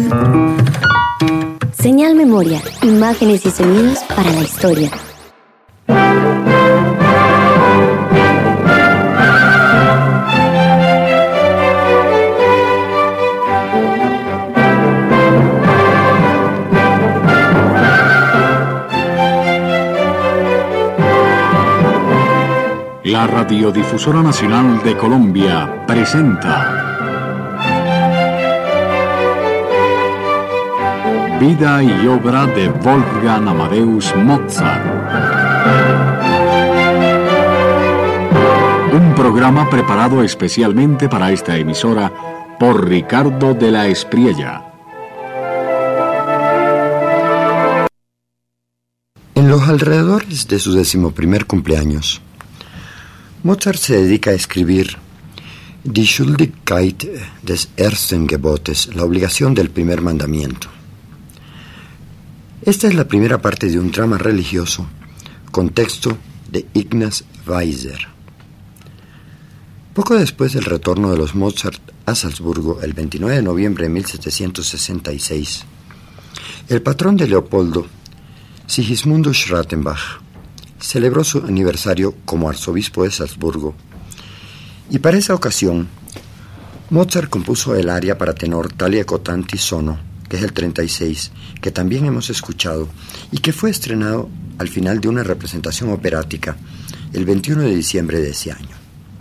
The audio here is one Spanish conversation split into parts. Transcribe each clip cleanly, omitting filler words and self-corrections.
Señal Memoria, imágenes y sonidos para la historia. La Radiodifusora Nacional de Colombia presenta Vida y obra de Wolfgang Amadeus Mozart. Un programa preparado especialmente para esta emisora por Ricardo de la Espriella. En los alrededores de su 11º cumpleaños, Mozart se dedica a escribir Die Schuldigkeit des ersten Gebotes, la obligación del primer mandamiento. Esta es la primera parte de un drama religioso con texto de Ignaz Weiser. Poco después del retorno de los Mozart a Salzburgo, el 29 de noviembre de 1766, el patrón de Leopoldo, Sigismundo Schrattenbach, celebró su aniversario como arzobispo de Salzburgo, y para esa ocasión Mozart compuso el aria para tenor Thalia Cotanti Sono, que es el 36, que también hemos escuchado y que fue estrenado al final de una representación operática el 21 de diciembre de ese año.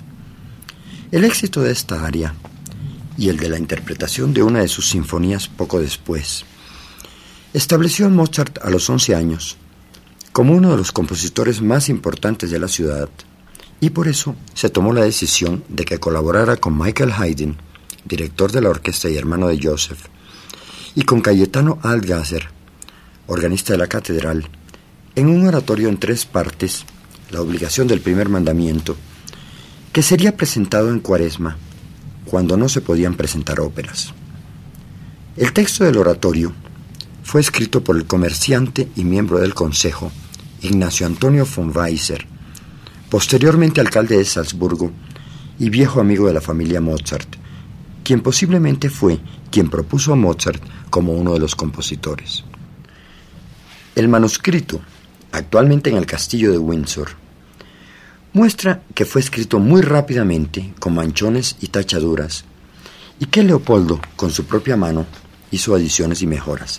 El éxito de esta aria y el de la interpretación de una de sus sinfonías poco después estableció a Mozart a los 11 años como uno de los compositores más importantes de la ciudad, y por eso se tomó la decisión de que colaborara con Michael Haydn, director de la orquesta y hermano de Joseph, y con Cayetano Altgásser, organista de la catedral, en un oratorio en 3 partes, La obligación del primer mandamiento, que sería presentado en Cuaresma, cuando no se podían presentar óperas. El texto del oratorio fue escrito por el comerciante y miembro del Consejo, Ignacio Antonio von Weiser, posteriormente alcalde de Salzburgo y viejo amigo de la familia Mozart, quien posiblemente fue quien propuso a Mozart como uno de los compositores. El manuscrito, actualmente en el castillo de Windsor, muestra que fue escrito muy rápidamente, con manchones y tachaduras, y que Leopoldo, con su propia mano, hizo adiciones y mejoras.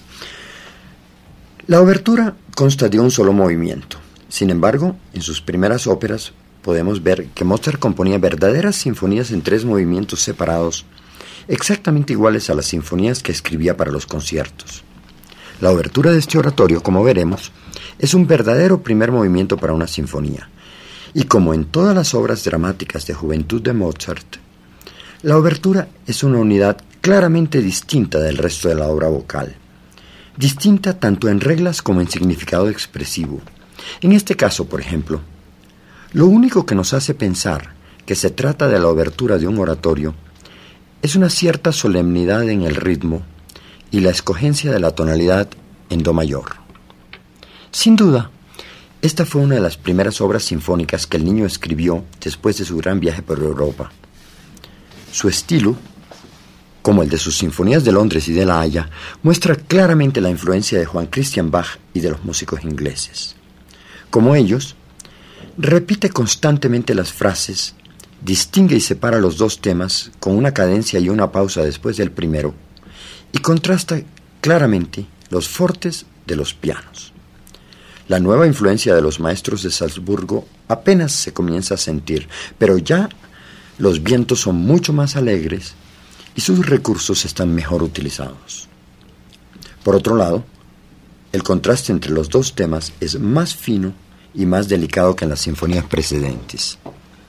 La obertura consta de un solo movimiento. Sin embargo, en sus primeras óperas podemos ver que Mozart componía verdaderas sinfonías en 3 movimientos separados, exactamente iguales a las sinfonías que escribía para los conciertos. La obertura de este oratorio, como veremos, es un verdadero primer movimiento para una sinfonía, y como en todas las obras dramáticas de juventud de Mozart, la obertura es una unidad claramente distinta del resto de la obra vocal, distinta tanto en reglas como en significado expresivo. En este caso, por ejemplo, lo único que nos hace pensar que se trata de la obertura de un oratorio es una cierta solemnidad en el ritmo y la escogencia de la tonalidad en do mayor. Sin duda, esta fue una de las primeras obras sinfónicas que el niño escribió después de su gran viaje por Europa. Su estilo, como el de sus sinfonías de Londres y de La Haya, muestra claramente la influencia de Johann Christian Bach y de los músicos ingleses. Como ellos, repite constantemente las frases, distingue y separa los 2 temas con una cadencia y una pausa después del primero, y contrasta claramente los fortes de los pianos. La nueva influencia de los maestros de Salzburgo apenas se comienza a sentir, pero ya los vientos son mucho más alegres y sus recursos están mejor utilizados. Por otro lado, el contraste entre los 2 temas es más fino y más delicado que en las sinfonías precedentes.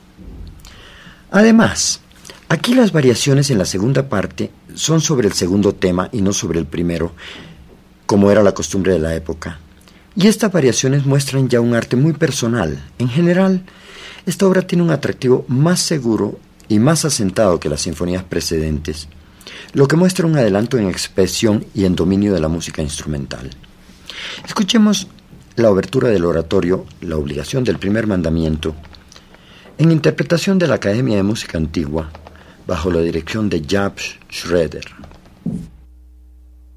Además, aquí las variaciones en la segunda parte son sobre el segundo tema y no sobre el primero, como era la costumbre de la época. Y estas variaciones muestran ya un arte muy personal. En general, esta obra tiene un atractivo más seguro y más asentado que las sinfonías precedentes, lo que muestra un adelanto en expresión y en dominio de la música instrumental. Escuchemos la obertura del oratorio La obligación del primer mandamiento, en interpretación de la Academia de Música Antigua, bajo la dirección de Jabs Schroeder.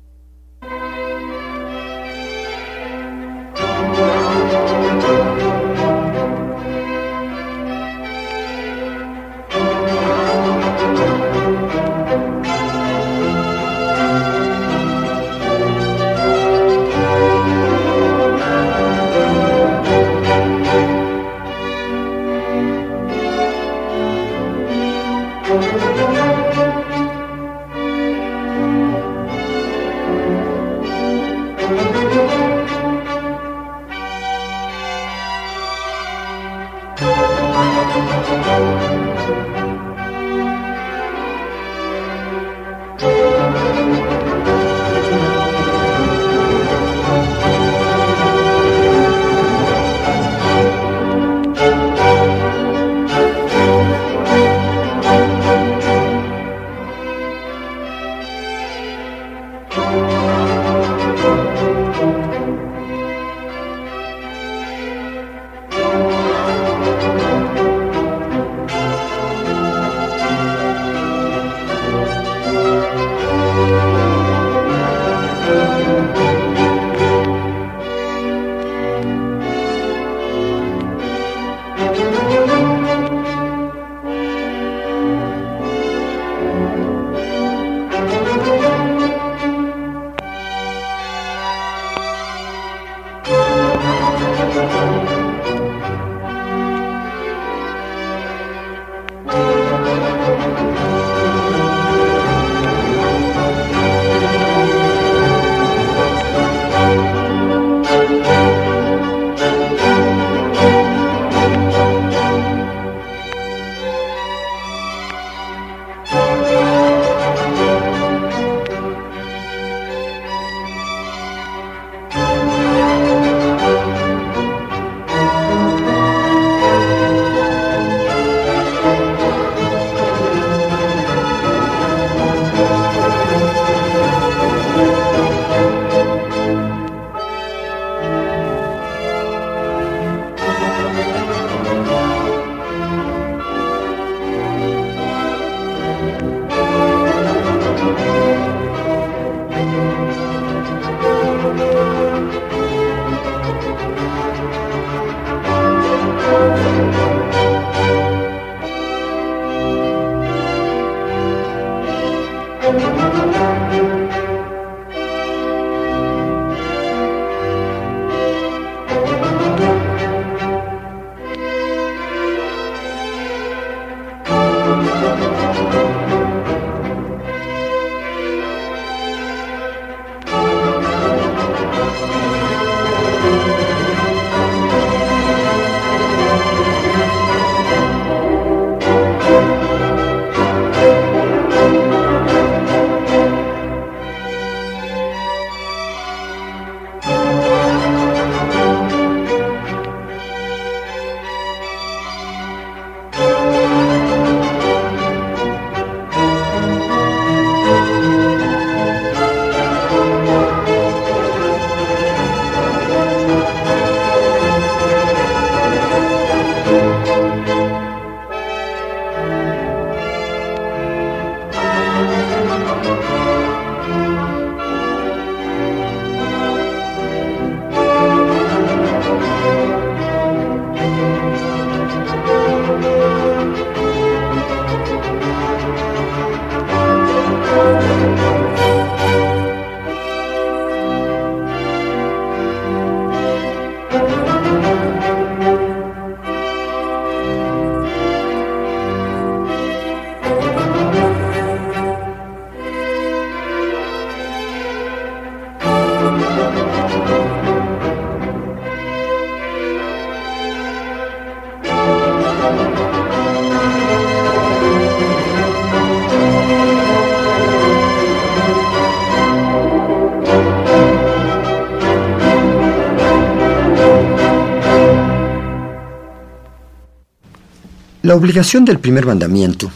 La obligación del primer mandamiento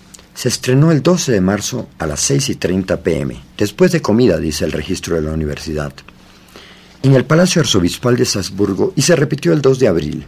se estrenó el 12 de marzo a las 6:30 p.m., después de comida, dice el registro de la universidad, en el Palacio Arzobispal de Salzburgo, y se repitió el 2 de abril.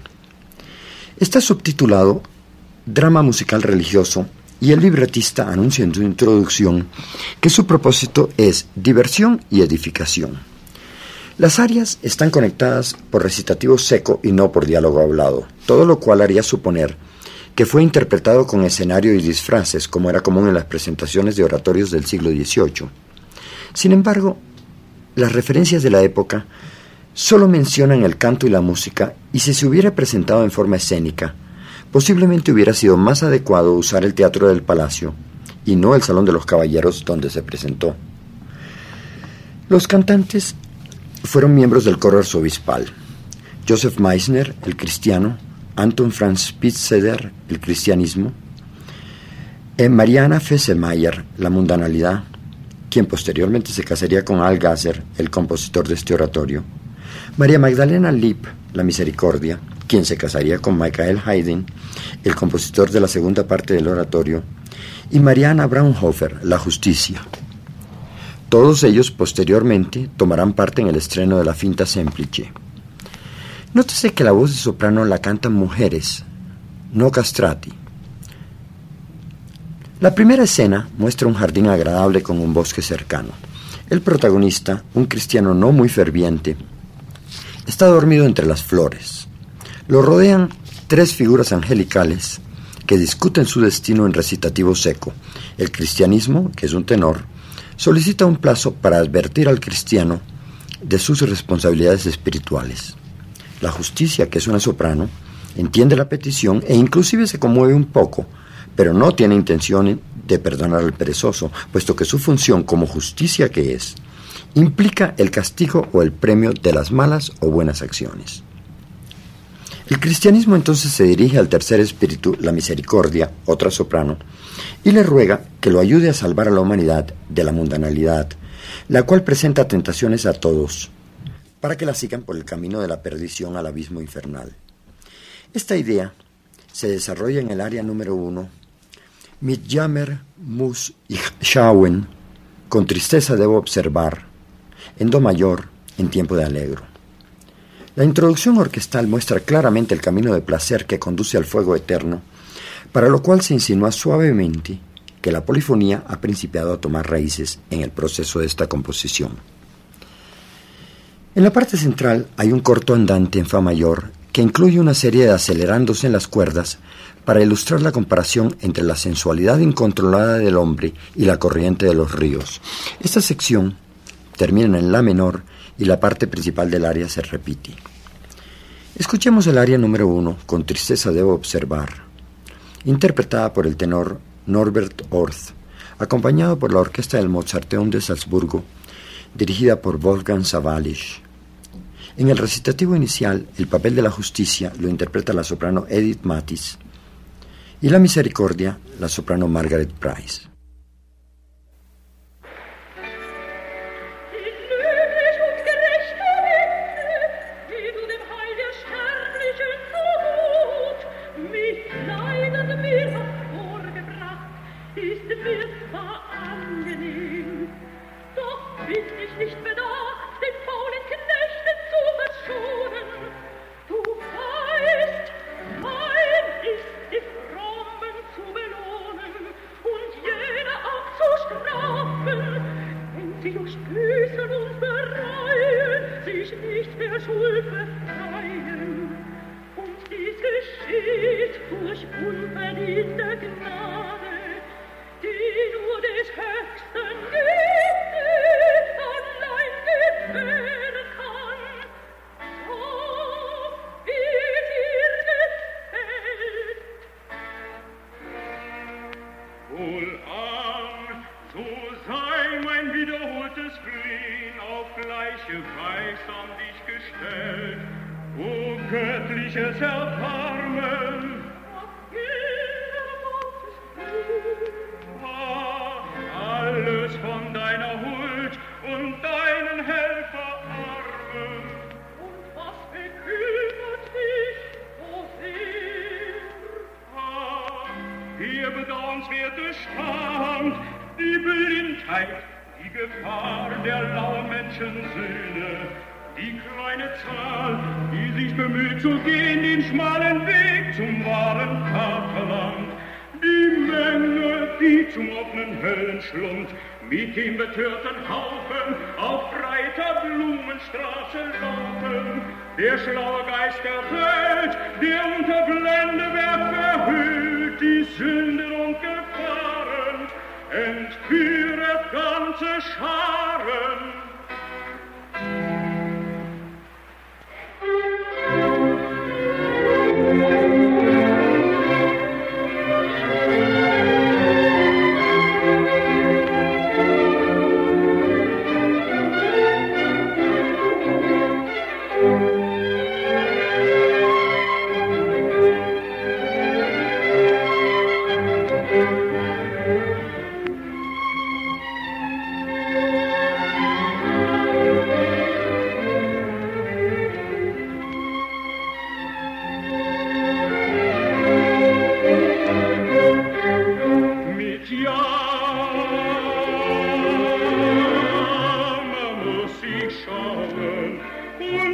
Está subtitulado Drama musical religioso, y el libretista anuncia en su introducción que su propósito es diversión y edificación. Las arias están conectadas por recitativo seco y no por diálogo hablado, todo lo cual haría suponer que fue interpretado con escenario y disfraces, como era común en las presentaciones de oratorios del siglo XVIII. Sin embargo, las referencias de la época solo mencionan el canto y la música, y si se hubiera presentado en forma escénica, posiblemente hubiera sido más adecuado usar el Teatro del Palacio y no el Salón de los Caballeros donde se presentó. Los cantantes fueron miembros del coro arzobispal: Joseph Meissner, el cristiano; Anton Franz Spitzeder, el cristianismo; Mariana Fesselmayer, la mundanalidad, quien posteriormente se casaría con Algasser, el compositor de este oratorio; María Magdalena Lipp, la misericordia, quien se casaría con Michael Haydn, el compositor de la segunda parte del oratorio; y Mariana Braunhofer, la justicia. Todos ellos posteriormente tomarán parte en el estreno de la finta semplice. Nótese que la voz de soprano la cantan mujeres, no castrati. La primera escena muestra un jardín agradable con un bosque cercano. El protagonista, un cristiano no muy ferviente, está dormido entre las flores. Lo rodean 3 figuras angelicales que discuten su destino en recitativo seco. El cristianismo, que es un tenor, solicita un plazo para advertir al cristiano de sus responsabilidades espirituales. La justicia, que es una soprano, entiende la petición e inclusive se conmueve un poco, pero no tiene intención de perdonar al perezoso, puesto que su función como justicia que es, implica el castigo o el premio de las malas o buenas acciones. El cristianismo entonces se dirige al tercer espíritu, la misericordia, otra soprano, y le ruega que lo ayude a salvar a la humanidad de la mundanalidad, la cual presenta tentaciones a todos, para que la sigan por el camino de la perdición al abismo infernal. Esta idea se desarrolla en el área número 1, Mit Jammer muss ich schauen, con tristeza debo observar, en do mayor, en tiempo de alegro. La introducción orquestal muestra claramente el camino de placer que conduce al fuego eterno, para lo cual se insinúa suavemente que la polifonía ha principiado a tomar raíces en el proceso de esta composición. En la parte central hay un corto andante en fa mayor que incluye una serie de acelerandos en las cuerdas para ilustrar la comparación entre la sensualidad incontrolada del hombre y la corriente de los ríos. Esta sección termina en la menor y la parte principal del aria se repite. Escuchemos el aria número 1, con tristeza debo observar, interpretada por el tenor Norbert Orth, acompañado por la orquesta del Mozarteum de Salzburgo, dirigida por Wolfgang Sawallisch. En el recitativo inicial, el papel de la justicia lo interpreta la soprano Edith Mattis y la misericordia, la soprano Margaret Price. Mit dem betörten Haufen auf breiter Blumenstraße laufen. Der schlaue Geist der Welt, der unter Blendwerk verhüllt die Sünden und Gefahren, entführet ganze Scharen.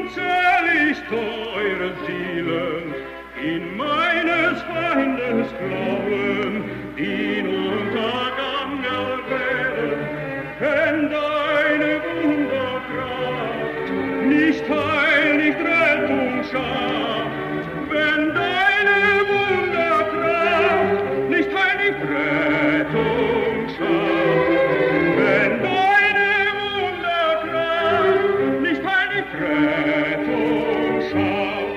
unzählig teure Seelen in meines Feindes Klauen, die Untergang erwählen, wenn deine Wunderkraft nicht Heil, nicht Rettung schafft, wenn deine Wunderkraft nicht Heil, nicht Rettung schafft, wenn deine Wunderkraft nicht Heil, nicht Rettung schafft.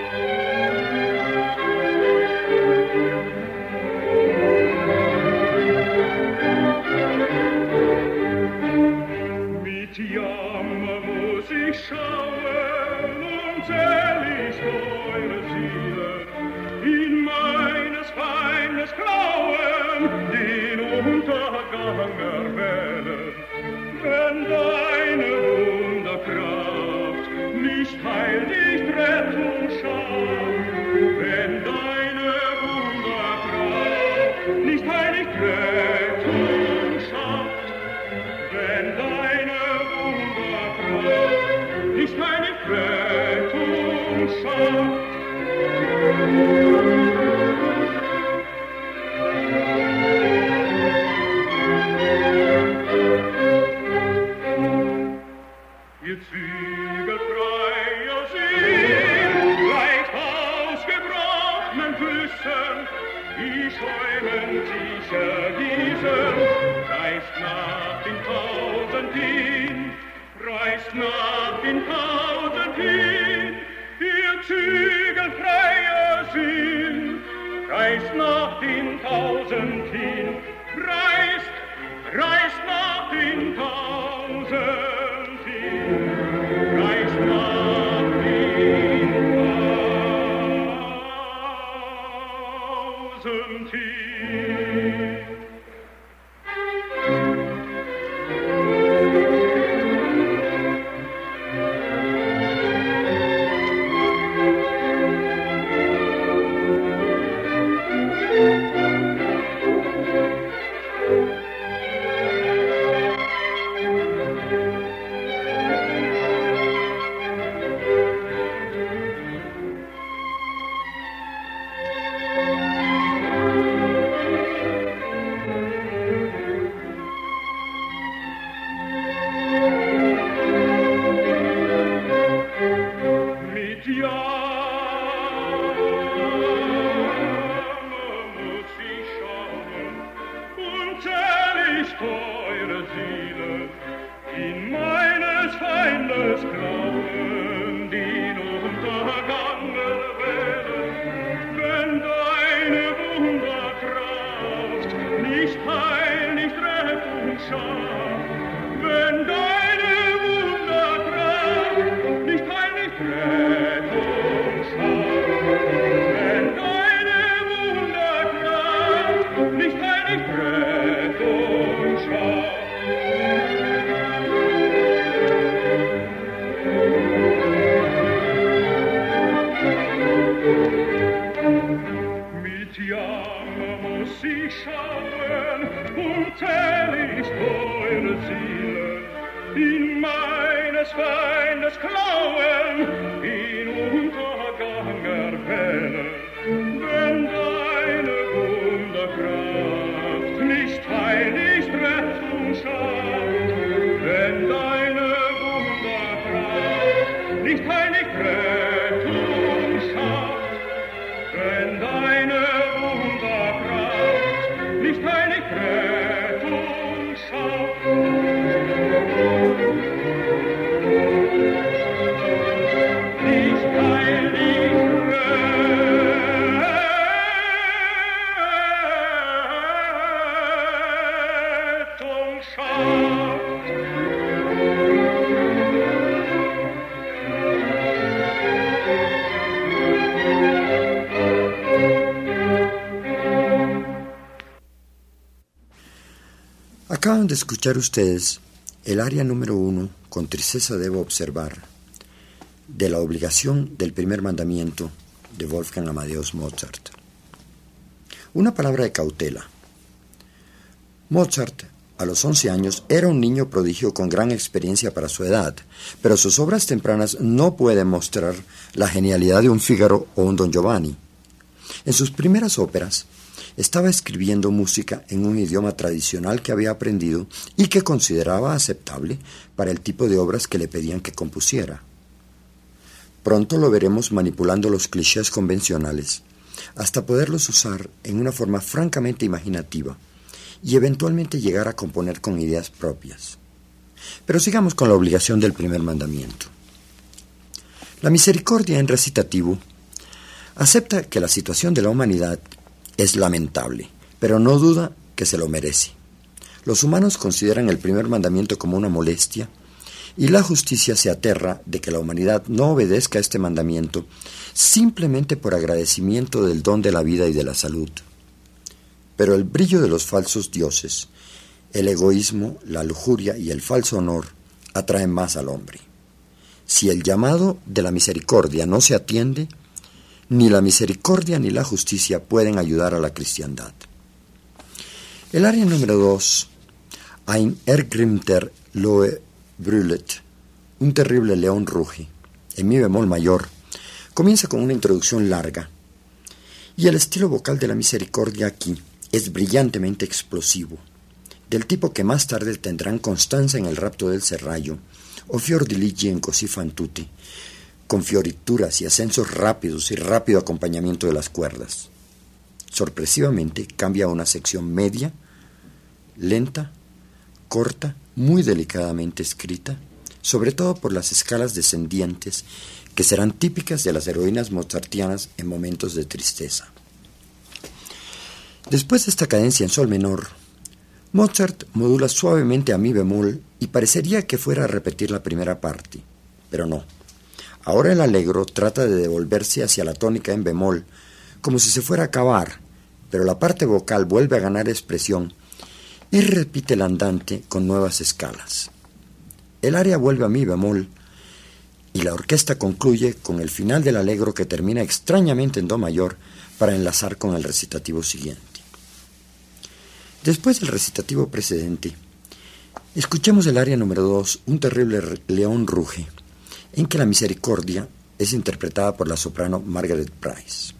Mit Jammer muss ich schauen, unzählig teure Seelen in meines Feindes Klauen, den Untergang erwählen, wenn deine Wunderkraft nicht Heil, nicht Rettung schafft, wenn deine Wunderkraft nicht Heil, nicht Rettung schafft, wenn deine Wunderkraft nicht Heil, nicht Rettung schafft. Ihr zügelfreier Sinn, leicht ausgebrochenen Füßen, die Scheunen sich ergießen, reist nach den Tausend hin, reist nach den Tausend hin. Ihr zügelfreier Sinn, reist nach den Tausend hin, reist nach den Tausend hin, reist nach den Tausend hin. Acaban de escuchar ustedes el aria número 1, con tristeza debo observar, de la obligación del primer mandamiento de Wolfgang Amadeus Mozart. Una palabra de cautela. Mozart A los 11 años era un niño prodigio con gran experiencia para su edad, pero sus obras tempranas no pueden mostrar la genialidad de un Fígaro o un Don Giovanni. En sus primeras óperas estaba escribiendo música en un idioma tradicional que había aprendido y que consideraba aceptable para el tipo de obras que le pedían que compusiera. Pronto lo veremos manipulando los clichés convencionales, hasta poderlos usar en una forma francamente imaginativa y eventualmente llegar a componer con ideas propias. Pero sigamos con la obligación del primer mandamiento. La misericordia en recitativo acepta que la situación de la humanidad es lamentable, pero no duda que se lo merece. Los humanos consideran el primer mandamiento como una molestia y la justicia se aterra de que la humanidad no obedezca a este mandamiento simplemente por agradecimiento del don de la vida y de la salud. Pero el brillo de los falsos dioses, el egoísmo, la lujuria y el falso honor atraen más al hombre. Si el llamado de la misericordia no se atiende, ni la misericordia ni la justicia pueden ayudar a la cristiandad. El aria número 2, Ein ergrimter Lohe brüllet, un terrible león ruge, en mi bemol mayor, comienza con una introducción larga, y el estilo vocal de la misericordia aquí es brillantemente explosivo, del tipo que más tarde tendrán Constanza en El rapto del serrallo o Fiordiligi en Così fan tutti, con fiorituras y ascensos rápidos y rápido acompañamiento de las cuerdas. Sorpresivamente cambia a una sección media, lenta, corta, muy delicadamente escrita, sobre todo por las escalas descendientes que serán típicas de las heroínas mozartianas en momentos de tristeza. Después de esta cadencia en sol menor, Mozart modula suavemente a mi bemol y parecería que fuera a repetir la primera parte, pero no. Ahora el allegro trata de devolverse hacia la tónica en bemol, como si se fuera a acabar, pero la parte vocal vuelve a ganar expresión y repite el andante con nuevas escalas. El aria vuelve a mi bemol y la orquesta concluye con el final del allegro que termina extrañamente en do mayor para enlazar con el recitativo siguiente. Después del recitativo precedente, escuchemos el aria número 2, Un terrible león ruge, en que la misericordia es interpretada por la soprano Margaret Price.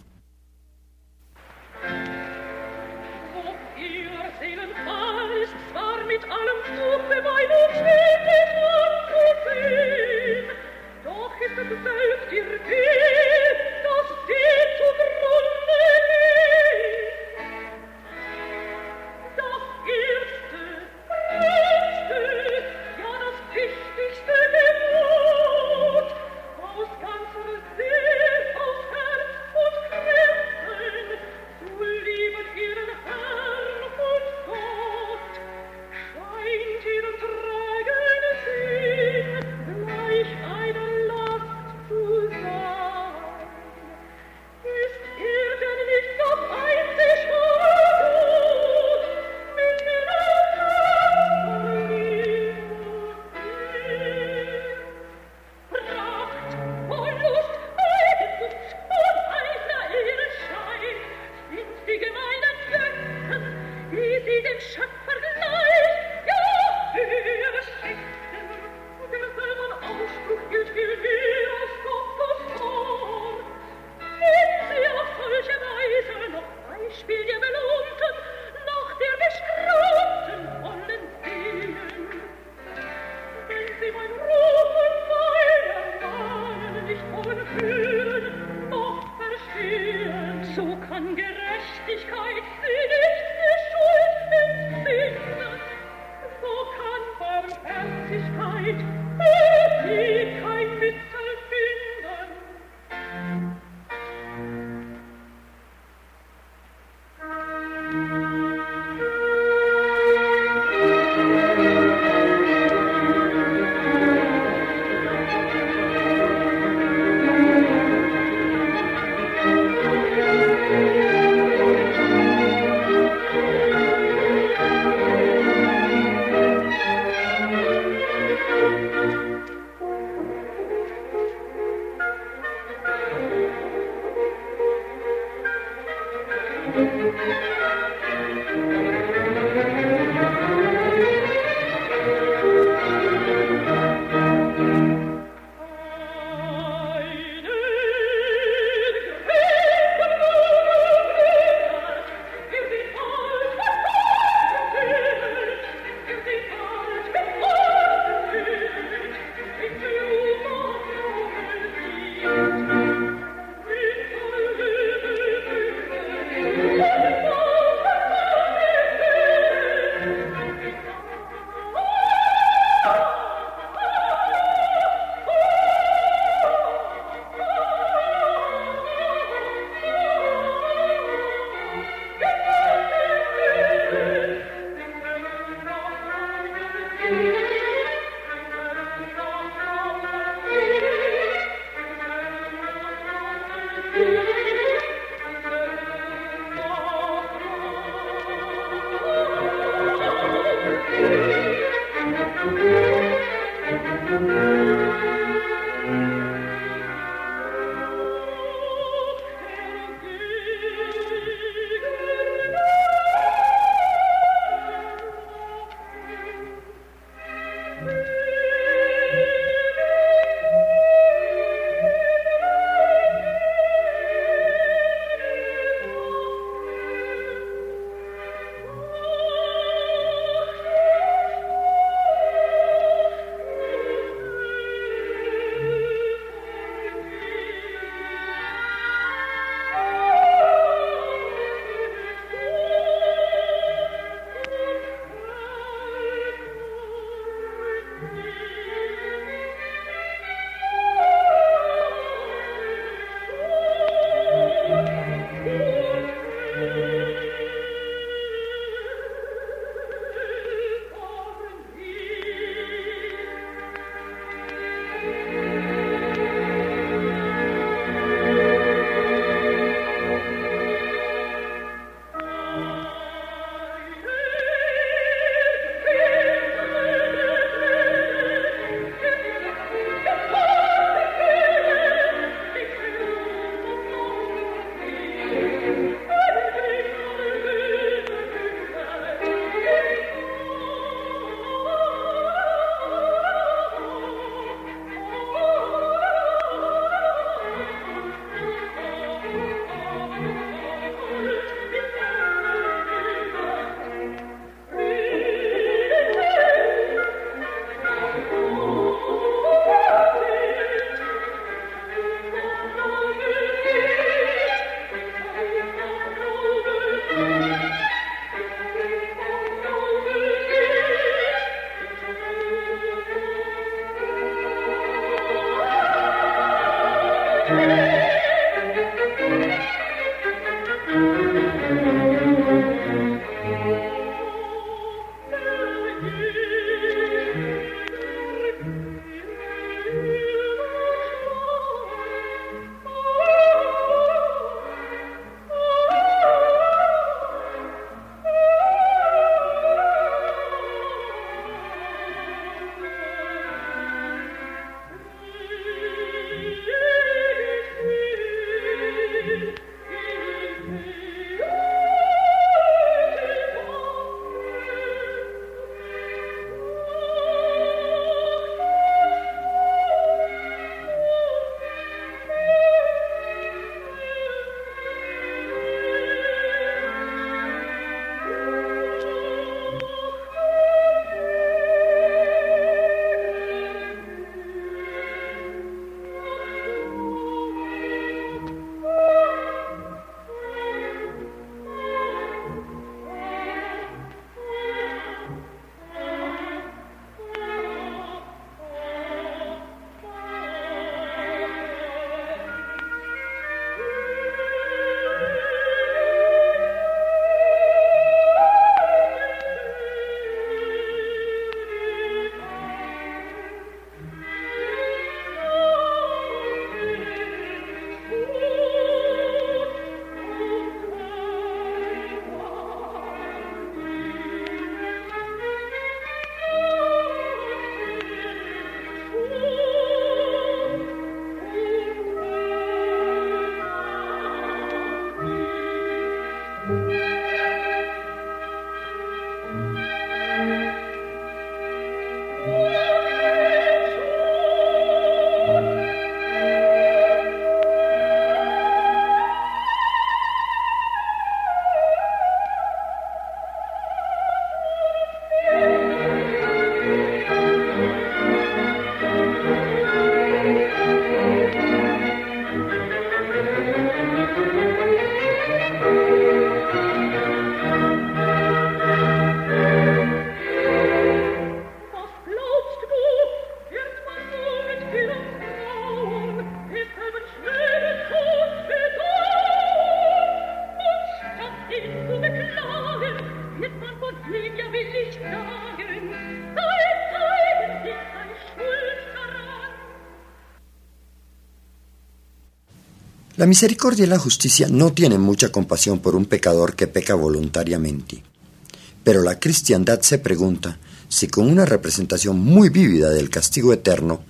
La misericordia y la justicia no tienen mucha compasión por un pecador que peca voluntariamente. Pero la cristiandad se pregunta si con una representación muy vívida del castigo eterno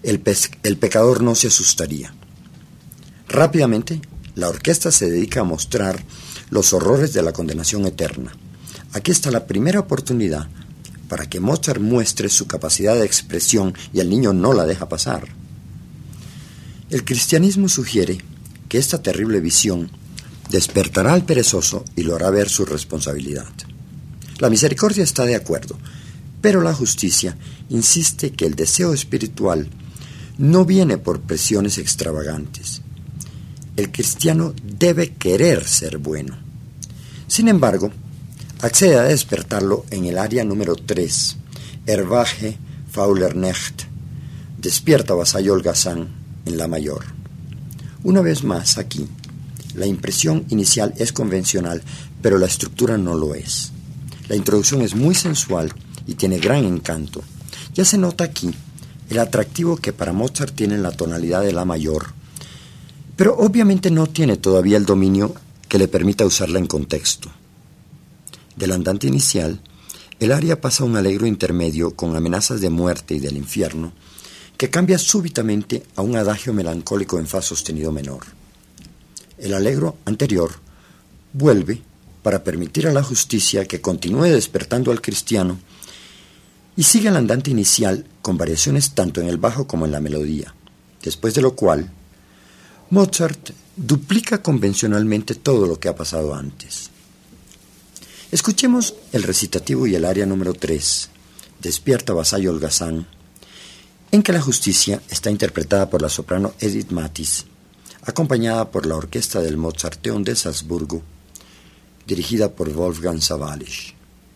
el pecador no se asustaría. Rápidamente, la orquesta se dedica a mostrar los horrores de la condenación eterna. Aquí está la primera oportunidad para que Mozart muestre su capacidad de expresión y el niño no la deja pasar. El cristianismo sugiere que esta terrible visión despertará al perezoso y lo hará ver su responsabilidad. La misericordia está de acuerdo, pero la justicia insiste que el deseo espiritual no viene por presiones extravagantes. El cristiano debe querer ser bueno. Sin embargo, accede a despertarlo en el aria número 3, Erwache, fauler Nacht, despierta vasallo holgazán, en la mayor. Una vez más aquí, la impresión inicial es convencional, pero la estructura no lo es. La introducción es muy sensual y tiene gran encanto. Ya se nota aquí el atractivo que para Mozart tiene la tonalidad de la mayor, pero obviamente no tiene todavía el dominio que le permita usarla en contexto. Del andante inicial, el aria pasa a un allegro intermedio con amenazas de muerte y del infierno, que cambia súbitamente a un adagio melancólico en fa sostenido menor. El allegro anterior vuelve para permitir a la justicia que continúe despertando al cristiano y sigue el andante inicial con variaciones tanto en el bajo como en la melodía, después de lo cual Mozart duplica convencionalmente todo lo que ha pasado antes. Escuchemos el recitativo y el aria número 3, Despierta vasallo holgazán, en que la justicia está interpretada por la soprano Edith Mattis, acompañada por la orquesta del Mozarteum de Salzburgo, dirigida por Wolfgang Sawallisch.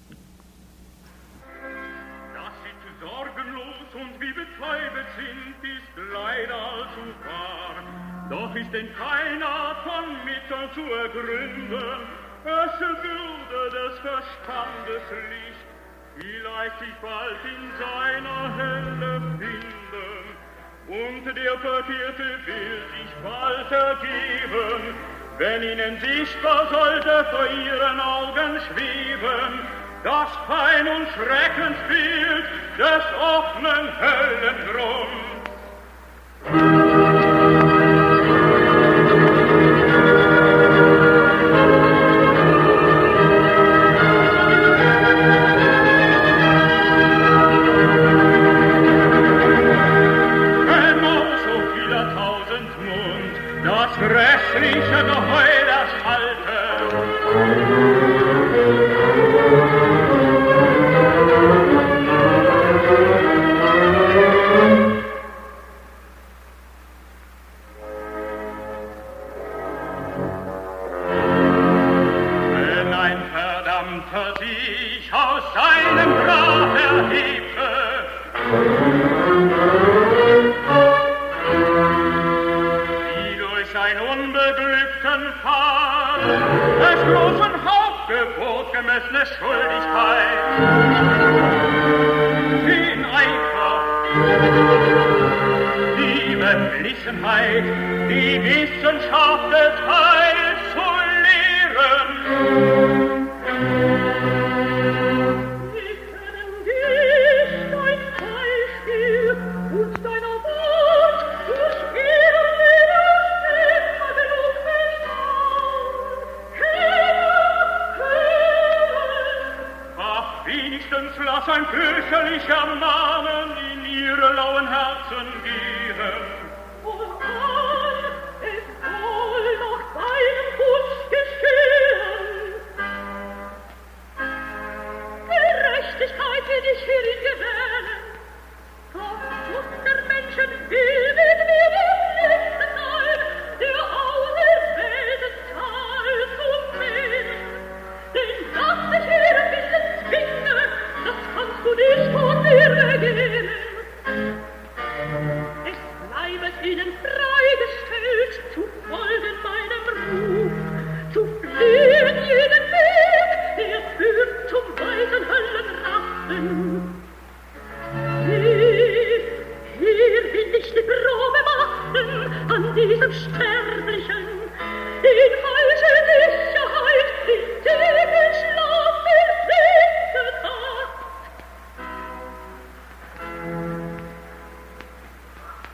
Dass sie zu sorgenlos und wie betäubet sind, ist leider allzu wahr. Doch ist denn keiner von Mitteln zu ergründen, es würde des Verstandes Licht vielleicht sich bald in seiner Hölle finden, und der Verkehrte will sich bald ergeben, wenn ihnen sichtbar sollte vor ihren Augen schweben das Pein- und Schreckensbild des offenen Höllengrunds. Grässliche Geheul erschalte. Wenn ein Verdammter sich aus seinem Grab erhebte, ein unbeglückten Fall, des großen Hauptgebot gemessene Schuldigkeit, den Eifer, die Beflissenheit, die Wissenschaft des Heils zu lehren. Wir kennen dich, dein Beispiel und deiner Wort durch lass ein fürchterlicher Mahnen in ihre lauen Herzen gehen. Woran es soll nach deinem Wunsch geschehen. Gerechtigkeit will dich hierin gewählen. Doch der Menschen will mit mir der Letzte sein, der auserwählten Zahl zu wenig. Denn dass ich ihren Willen zwinge, das kannst du nicht von mir vergehen. Es bleibet ihnen freigestellt, zu folgen meinem Ruf, zu fliehen jeden Weg, der führt zum weiten Höllenrachen. Hier will ich die Probe machen an diesem Sterblichen, in falsche Sicherheit, in tiefen Schlaf versinket hat.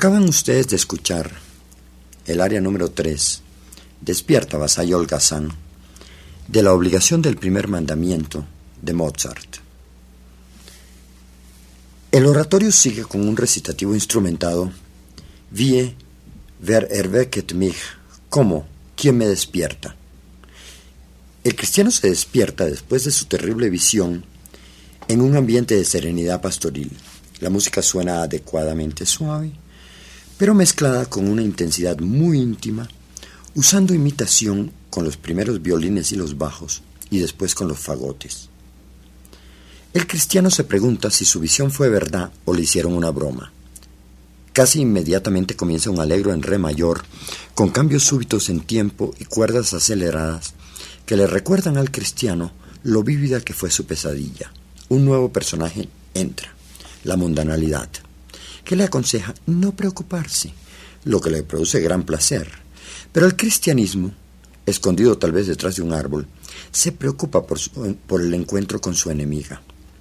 Acaban ustedes de escuchar el área número 3, Despierta, vasallo holgazán, de la obligación del primer mandamiento de Mozart. El oratorio sigue con un recitativo instrumentado, Wie, wer erwecket mich, ¿cómo? ¿Quién me despierta? El cristiano se despierta después de su terrible visión en un ambiente de serenidad pastoril. La música suena adecuadamente suave, pero mezclada con una intensidad muy íntima, usando imitación con los primeros violines y los bajos, y después con los fagotes. El cristiano se pregunta si su visión fue verdad o le hicieron una broma. Casi inmediatamente comienza un allegro en re mayor, con cambios súbitos en tiempo y cuerdas aceleradas, que le recuerdan al cristiano lo vívida que fue su pesadilla. Un nuevo personaje entra, la mundanalidad, que le aconseja no preocuparse, lo que le produce gran placer. Pero el cristianismo, escondido tal vez detrás de un árbol, se preocupa por el encuentro con su enemiga.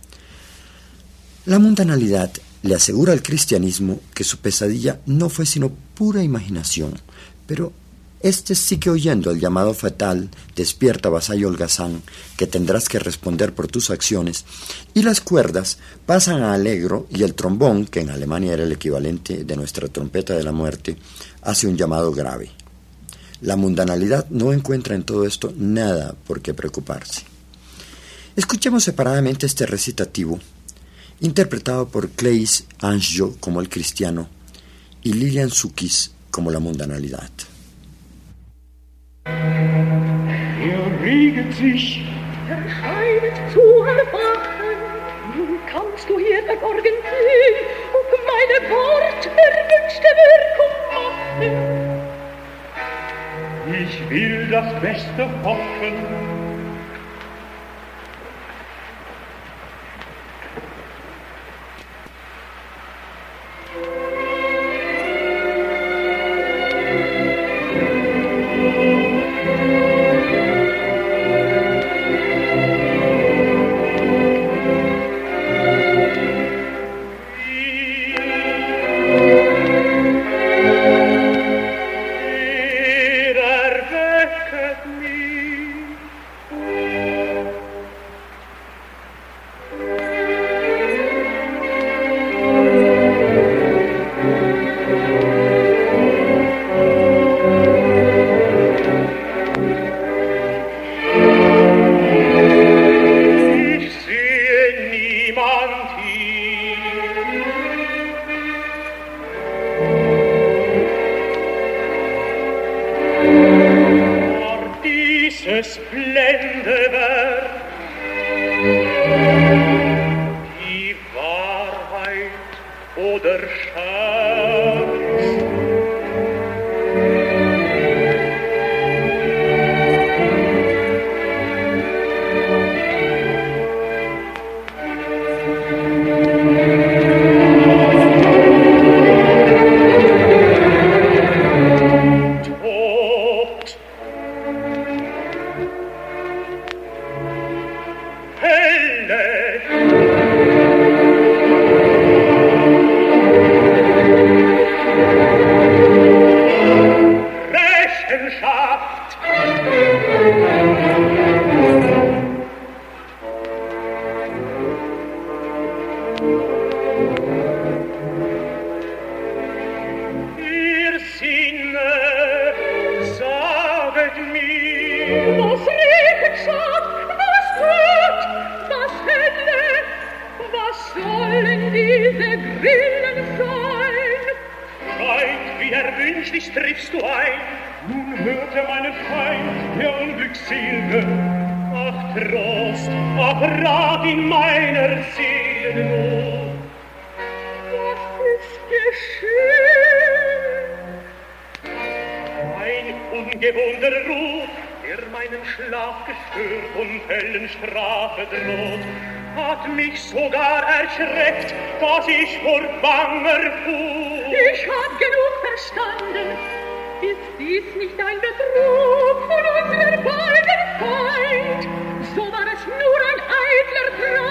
La mundanalidad le asegura al cristianismo que su pesadilla no fue sino pura imaginación, pero éste sigue oyendo el llamado fatal, despierta, vasallo holgazán, que tendrás que responder por tus acciones, y las cuerdas pasan a allegro y el trombón, que en Alemania era el equivalente de nuestra trompeta de la muerte, hace un llamado grave. La mundanalidad no encuentra en todo esto nada por qué preocuparse. Escuchemos separadamente este recitativo, interpretado por Claes Ansjo como el cristiano y Lilian Sukis como la mundanalidad. Reget sich, scheidet zu erwachen, nun kannst du hier verborgen sehen und meine Worte erwünschte Wirkung machen. ich will das Beste hoffen.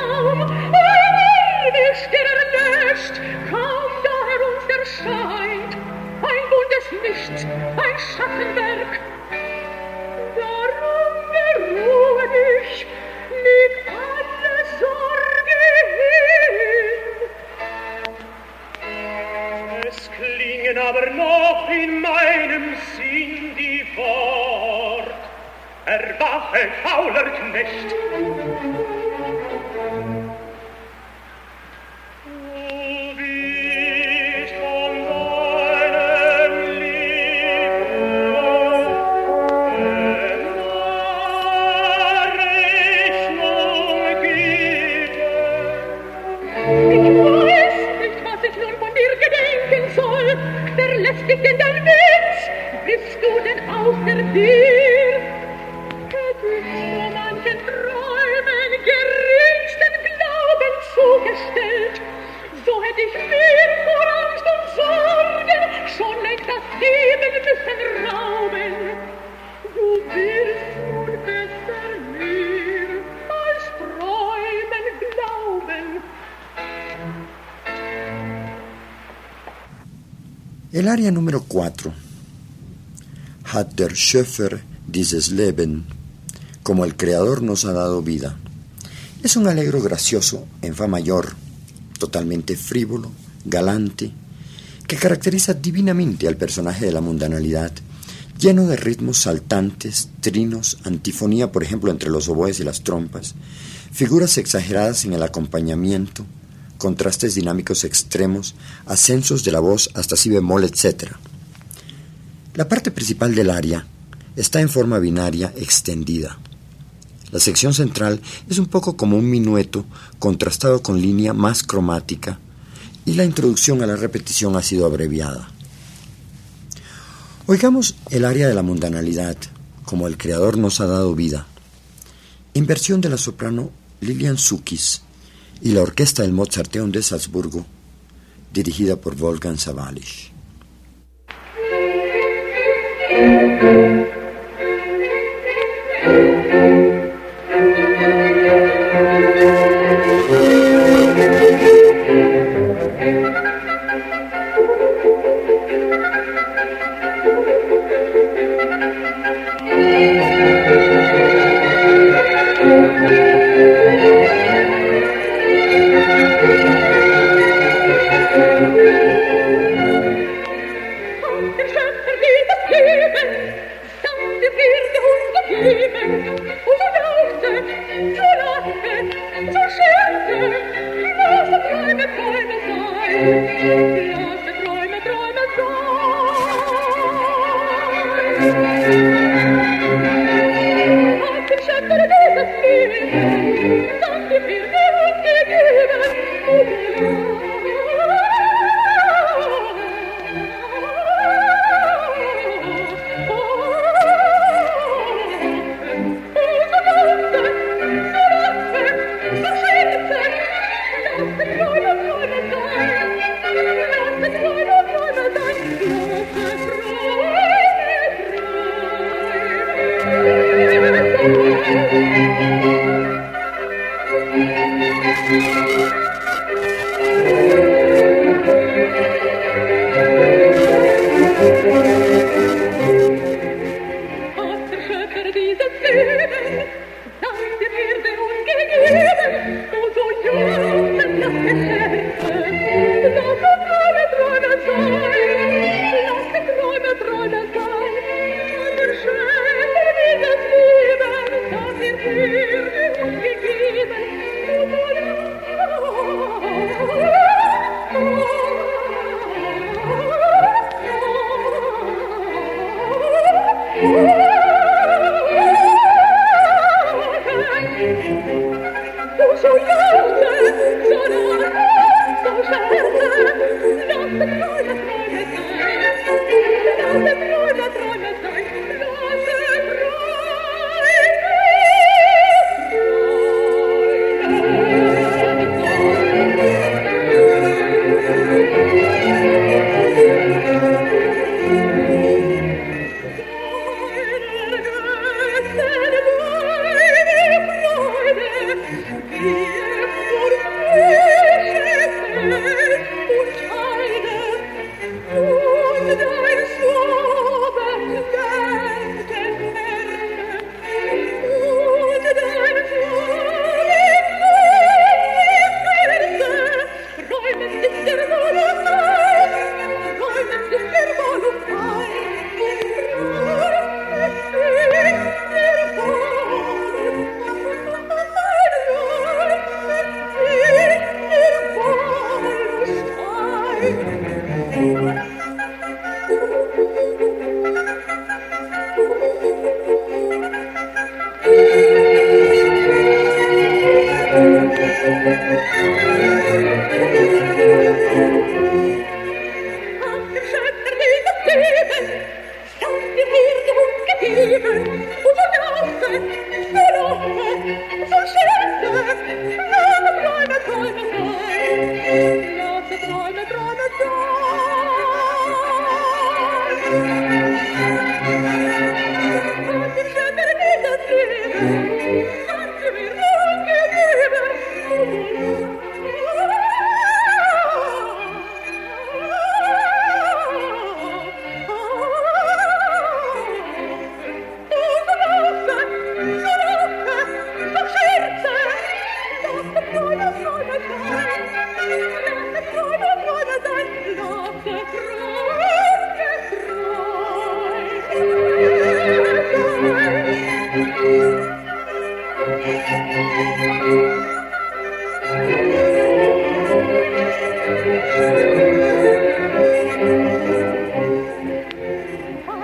Kaum da her uns erscheint, ein Schattenwerk. Darum beruhe dich, leg alle Sorge hin. Es klingen aber noch in meinem Sinn die Wort: Erwache, fauler Knecht! Verlässlich denn dein Witz, bist du denn außer dir? Hätt ich so manchen Träumen geringsten Glauben zugestellt, so hätt ich mir vor Angst und Sorgen schon längst das Leben müssen rauben. Du willst nun besser mir als Träumen glauben. El aria número 4, Hat der Schöpfer dieses Leben, como el Creador nos ha dado vida, es un alegro gracioso en fa mayor, totalmente frívolo, galante, que caracteriza divinamente al personaje de la mundanalidad, lleno de ritmos saltantes, trinos, antifonía, por ejemplo, entre los oboes y las trompas, figuras exageradas en el acompañamiento, contrastes dinámicos extremos, ascensos de la voz hasta si bemol, etc. La parte principal del aria está en forma binaria extendida. La sección central es un poco como un minueto contrastado con línea más cromática y la introducción a la repetición ha sido abreviada. Oigamos el aria de la mundanalidad, como el Creador nos ha dado vida, en versión de la soprano Lilian Sukis y la orquesta del Mozarteum de Salzburgo, dirigida por Wolfgang Sawallisch.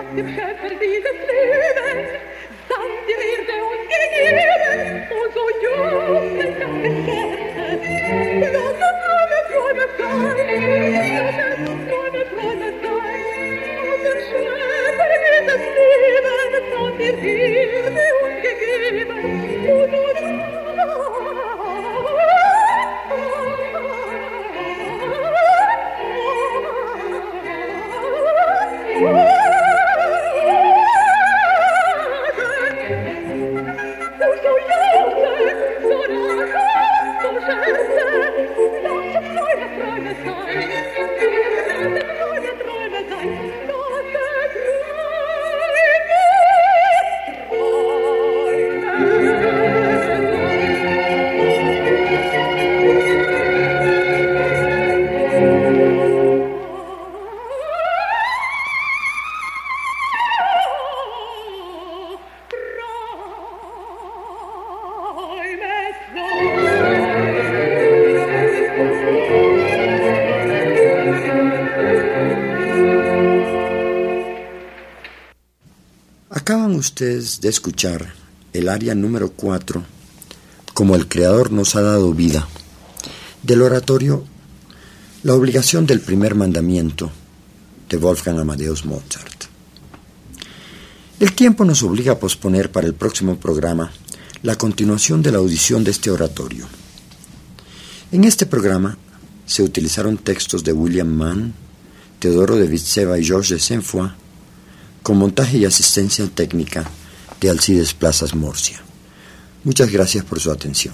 dem Schöpfer dieses Lebens, sandt die Erde uns gegeben, und so jubelt das Herz. Lass uns Träume sein, lass uns Träume sein, und dem Schöpfer dieses Lebens, sandt die Erde uns gegeben, und so Acaban ustedes de escuchar el aria número 4, Como el Creador nos ha dado vida, del oratorio La obligación del primer mandamiento, de Wolfgang Amadeus Mozart. El tiempo nos obliga a posponer para el próximo programa la continuación de la audición de este oratorio. En este programa se utilizaron textos de William Mann, Teodoro de Vitseva y Georges de Saint-Foy, con montaje y asistencia técnica de Alcides Plazas Morcia. Muchas gracias por su atención.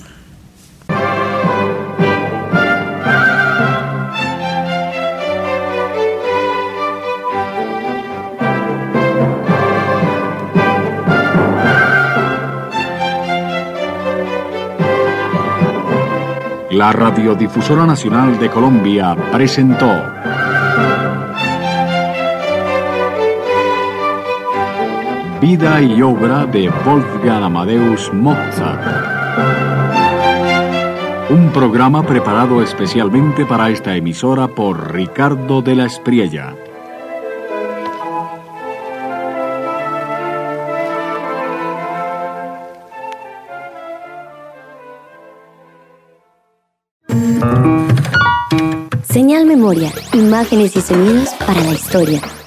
La Radiodifusora Nacional de Colombia presentó Vida y obra de Wolfgang Amadeus Mozart. Un programa preparado especialmente para esta emisora por Ricardo de la Espriella. Señal Memoria, imágenes y sonidos para la historia.